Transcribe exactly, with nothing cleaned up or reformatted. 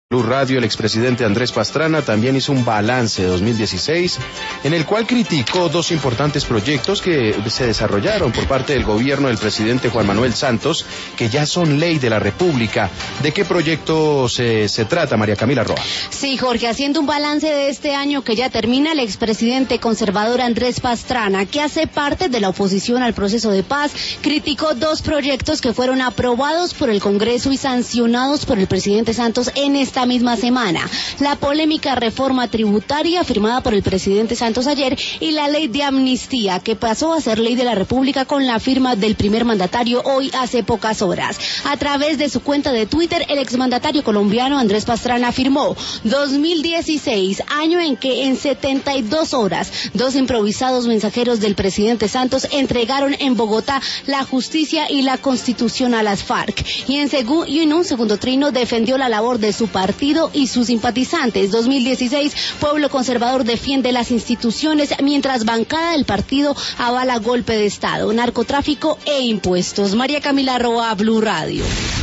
Blue Radio, el expresidente Andrés Pastrana también hizo un balance de dos mil dieciséis en el cual criticó dos importantes proyectos que se desarrollaron por parte del gobierno del presidente Juan Manuel Santos, que ya son ley de la República. ¿De qué proyecto se, se trata, María Camila Roa? Sí, Jorge, haciendo un balance de este año que ya termina, el expresidente conservador Andrés Pastrana, que hace parte de la oposición al proceso de paz, criticó dos proyectos que fueron aprobados por el Congreso y sancionados por el presidente Santos en esta misma semana: la polémica reforma tributaria firmada por el presidente Santos ayer y la ley de amnistía, que pasó a ser ley de la República con la firma del primer mandatario hoy hace pocas horas. A través de su cuenta de Twitter, el exmandatario colombiano Andrés Pastrana afirmó: dos mil dieciséis, año en que en setenta y dos horas dos improvisados mensajeros del presidente Santos entregaron en Bogotá la justicia y la constitución a las FARC, y en, segu- y en un segundo trino defendió la labor de su partido y sus simpatizantes. dos mil dieciséis, Pueblo Conservador defiende las instituciones, mientras bancada del partido avala golpe de Estado, narcotráfico e impuestos. María Camila Roa, Blue Radio.